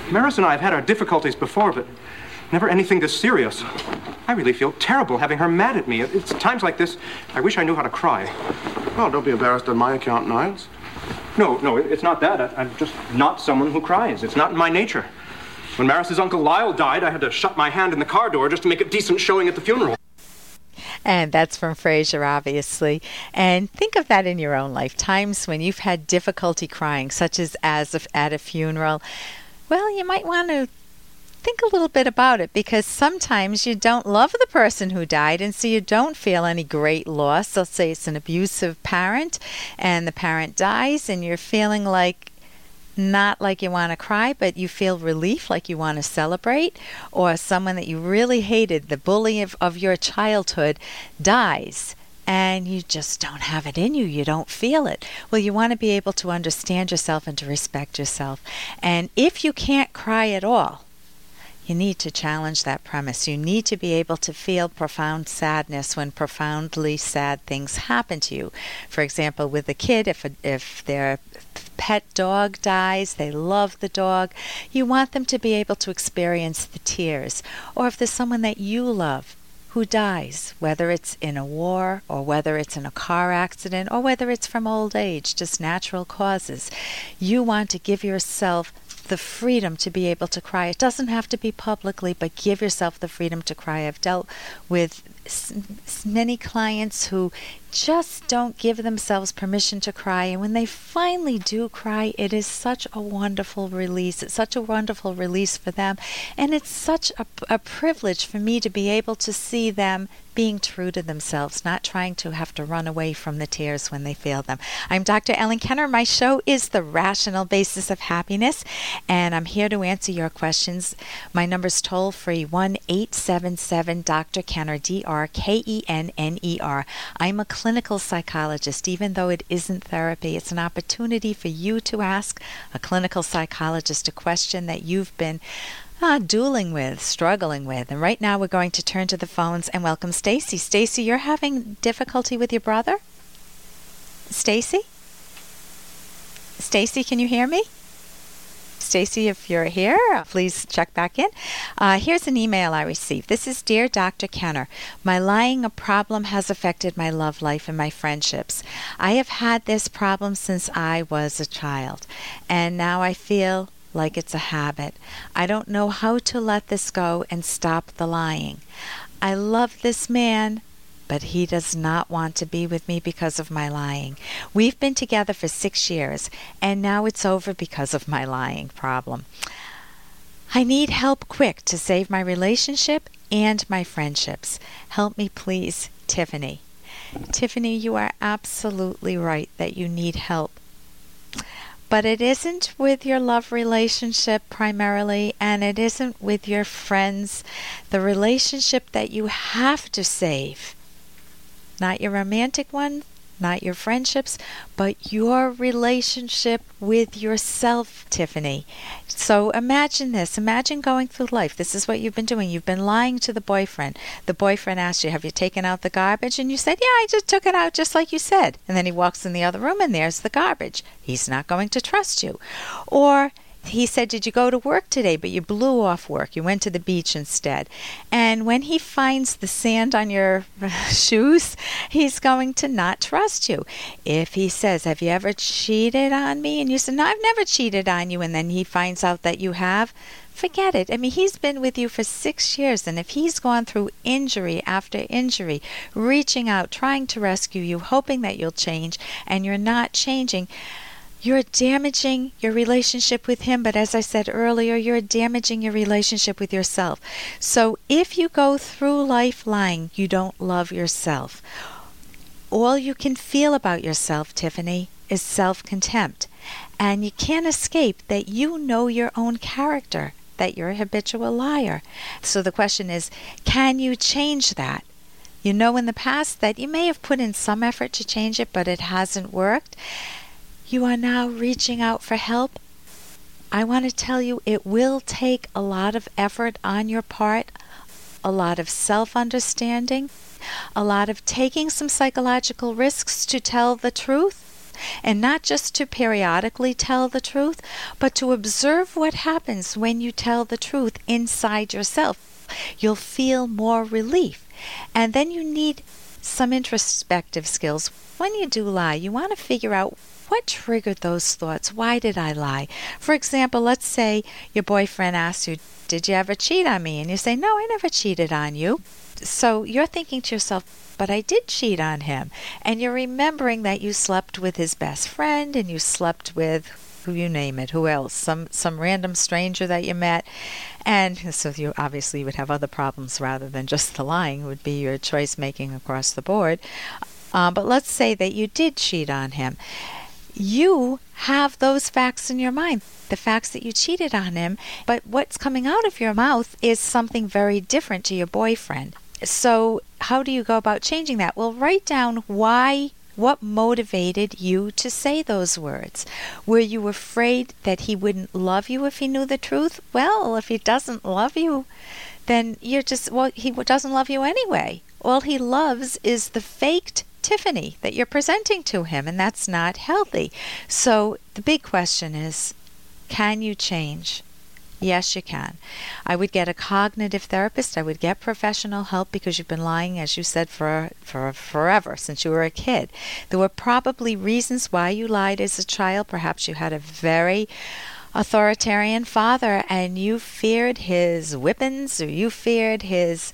Maris and I have had our difficulties before, but never anything this serious. I really feel terrible having her mad at me. It's times like this, I wish I knew how to cry. Well, don't be embarrassed on my account, Niles. No, it's not that. I'm just not someone who cries. It's not in my nature. When Maris's Uncle Lyle died, I had to shut my hand in the car door just to make a decent showing at the funeral. And that's from Frasier, obviously. And think of that in your own life. Times when you've had difficulty crying, such as at a funeral. Well, you might want to think a little bit about it, because sometimes you don't love the person who died, and so you don't feel any great loss. Let's say it's an abusive parent, and the parent dies, and you're feeling like not like you want to cry, but you feel relief, like you want to celebrate. Or someone that you really hated, the bully of your childhood, dies, and you just don't have it in you. You don't feel it. Well, you want to be able to understand yourself and to respect yourself. And if you can't cry at all, you need to challenge that premise. You need to be able to feel profound sadness when profoundly sad things happen to you. For example, with a kid, if their pet dog dies, they love the dog, you want them to be able to experience the tears. Or if there's someone that you love who dies, whether it's in a war or whether it's in a car accident or whether it's from old age, just natural causes, you want to give yourself the freedom to be able to cry. It doesn't have to be publicly, but give yourself the freedom to cry. I've dealt with many clients who just don't give themselves permission to cry, and when they finally do cry, it is such a wonderful release. It's such a wonderful release for them, and it's such a privilege for me to be able to see them being true to themselves, not trying to have to run away from the tears when they feel them. I'm Dr. Ellen Kenner. My show is The Rational Basis of Happiness, and I'm here to answer your questions. My number's toll free, 1-877-Dr. Kenner, DrKenner. I'm a clinical psychologist. Even though it isn't therapy, it's an opportunity for you to ask a clinical psychologist a question that you've been dueling with, struggling with. And right now we're going to turn to the phones and welcome Stacy. Stacy, you're having difficulty with your brother? Stacy? Stacy, can you hear me? Stacy, if you're here, please check back in. Here's an email I received. This is, Dear Dr. Kenner, my lying problem has affected my love life and my friendships. I have had this problem since I was a child, and now I feel like it's a habit. I don't know how to let this go and stop the lying. I love this man, but he does not want to be with me because of my lying. We've been together for 6 years, and now it's over because of my lying problem. I need help quick to save my relationship and my friendships. Help me, please, Tiffany. Tiffany, you are absolutely right that you need help. But it isn't with your love relationship primarily, and it isn't with your friends. The relationship that you have to save, not your romantic one, not your friendships, but your relationship with yourself, Tiffany. So imagine this. Imagine going through life. This is what you've been doing. You've been lying to the boyfriend. The boyfriend asked you, have you taken out the garbage? And you said, yeah, I just took it out just like you said. And then he walks in the other room and there's the garbage. He's not going to trust you. Or he said, did you go to work today? But you blew off work. You went to the beach instead. And when he finds the sand on your shoes, he's going to not trust you. If he says, have you ever cheated on me? And you say, no, I've never cheated on you. And then he finds out that you have, forget it. I mean, he's been with you for 6 years. And if he's gone through injury after injury, reaching out, trying to rescue you, hoping that you'll change, and you're not changing, you're damaging your relationship with him, but as I said earlier, you're damaging your relationship with yourself. So if you go through life lying, you don't love yourself. All you can feel about yourself, Tiffany, is self-contempt. And you can't escape that you know your own character, that you're a habitual liar. So the question is, can you change that? You know in the past that you may have put in some effort to change it, but it hasn't worked. You are now reaching out for help. I want to tell you it will take a lot of effort on your part, a lot of self-understanding, a lot of taking some psychological risks to tell the truth. and not just to periodically tell the truth, but to observe what happens when you tell the truth inside yourself. You'll feel more relief. And then you need some introspective skills. When you do lie, you want to figure out what triggered those thoughts. Why did I lie? For example, let's say your boyfriend asks you, did you ever cheat on me? And you say, no, I never cheated on you. So you're thinking to yourself, but I did cheat on him. And you're remembering that you slept with his best friend and you slept with, who you name it, who else? Some random stranger that you met. And so you obviously would have other problems rather than just the lying would be your choice making across the board. But let's say that you did cheat on him. You have those facts in your mind, the facts that you cheated on him, but what's coming out of your mouth is something very different to your boyfriend. So how do you go about changing that? Well, write down what motivated you to say those words. Were you afraid that he wouldn't love you if he knew the truth? Well, if he doesn't love you, then he doesn't love you anyway. All he loves is the faked Tiffany that you're presenting to him, and that's not healthy. So the big question is, can you change? Yes, you can. I would get a cognitive therapist. I would get professional help because you've been lying, as you said, for forever, since you were a kid. There were probably reasons why you lied as a child. Perhaps you had a very authoritarian father and you feared his whippings, or you feared his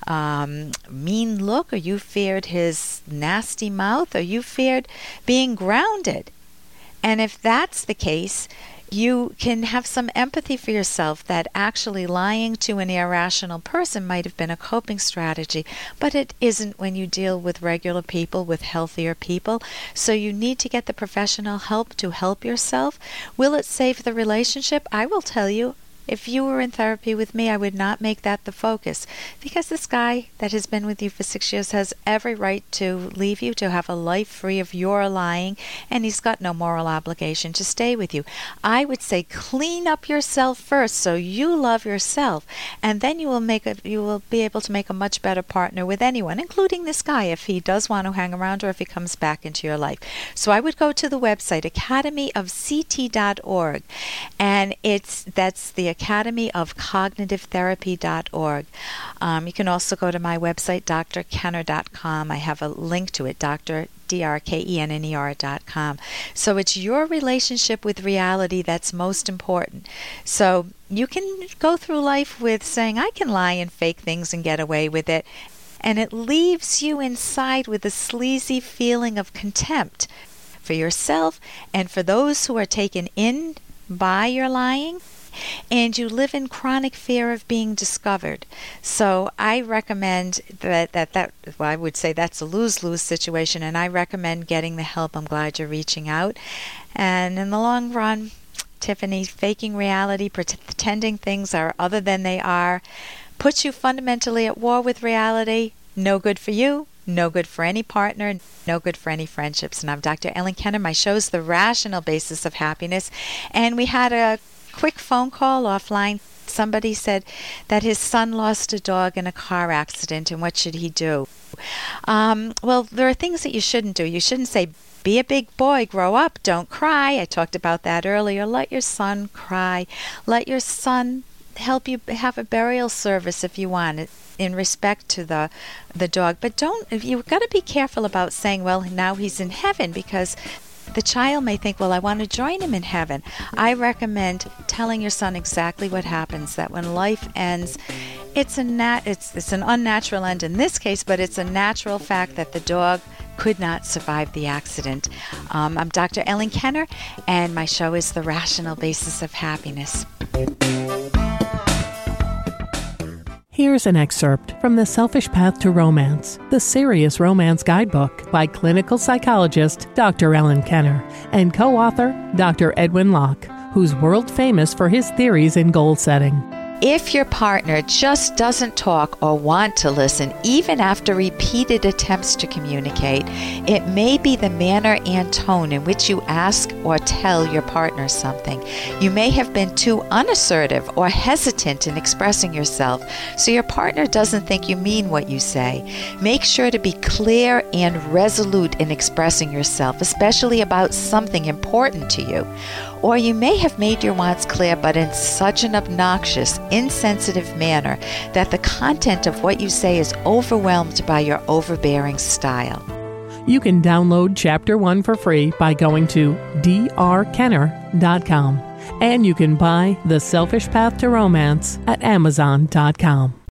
mean look, or you feared his nasty mouth, or you feared being grounded. And if that's the case, you can have some empathy for yourself that actually lying to an irrational person might have been a coping strategy, but it isn't when you deal with regular people, with healthier people. So you need to get the professional help to help yourself. Will it save the relationship? I will tell you, if you were in therapy with me, I would not make that the focus, because this guy that has been with you for 6 years has every right to leave you, to have a life free of your lying, and he's got no moral obligation to stay with you. I would say clean up yourself first so you love yourself, and then you will be able to make a much better partner with anyone, including this guy, if he does want to hang around or if he comes back into your life. So I would go to the website academyofct.org, and that's the academyofcognitive-therapy.org. You can also go to my website, drkenner.com. I have a link to it, drkenner.com. So it's your relationship with reality that's most important. So you can go through life with saying, I can lie and fake things and get away with it. And it leaves you inside with a sleazy feeling of contempt for yourself and for those who are taken in by your lying. And you live in chronic fear of being discovered. So I recommend that I would say that's a lose-lose situation, and I recommend getting the help. I'm glad you're reaching out. And in the long run, Tiffany, faking reality, pretending things are other than they are, puts you fundamentally at war with reality. No good for you, no good for any partner, no good for any friendships. And I'm Dr. Ellen Kenner. My show's The Rational Basis of Happiness. And we had a quick phone call offline. Somebody said that his son lost a dog in a car accident, and what should he do? Well, there are things that you shouldn't do. You shouldn't say, be a big boy, grow up, don't cry. I talked about that earlier. Let your son cry. Let your son help you have a burial service if you want, in respect to the dog. But you've got to be careful about saying, well, now he's in heaven, because the child may think, well, I want to join him in heaven. I recommend telling your son exactly what happens, that when life ends, it's an unnatural end in this case, but it's a natural fact that the dog could not survive the accident. I'm Dr. Ellen Kenner, and my show is The Rational Basis of Happiness. Here's an excerpt from The Selfish Path to Romance, the Serious Romance Guidebook by clinical psychologist Dr. Ellen Kenner and co-author Dr. Edwin Locke, who's world famous for his theories in goal setting. If your partner just doesn't talk or want to listen, even after repeated attempts to communicate, it may be the manner and tone in which you ask or tell your partner something. You may have been too unassertive or hesitant in expressing yourself, so your partner doesn't think you mean what you say. Make sure to be clear and resolute in expressing yourself, especially about something important to you. Or you may have made your wants clear, but in such an obnoxious, insensitive manner that the content of what you say is overwhelmed by your overbearing style. You can download Chapter 1 for free by going to drkenner.com. And you can buy The Selfish Path to Romance at Amazon.com.